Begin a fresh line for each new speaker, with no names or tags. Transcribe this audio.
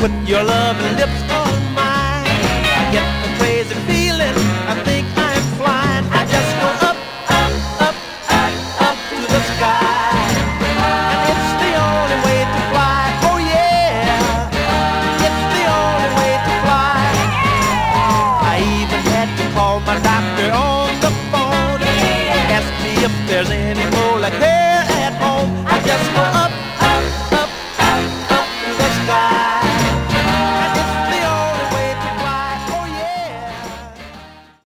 put your loving lips on mine. I get a crazy feeling, I think I'm flying. I just go up, up, up, up, up to the sky. And it's the only way to fly, oh yeah. It's the only way to fly. I even had to call my doctor on the phone. Ask me if there's any more like there at home. I just go up,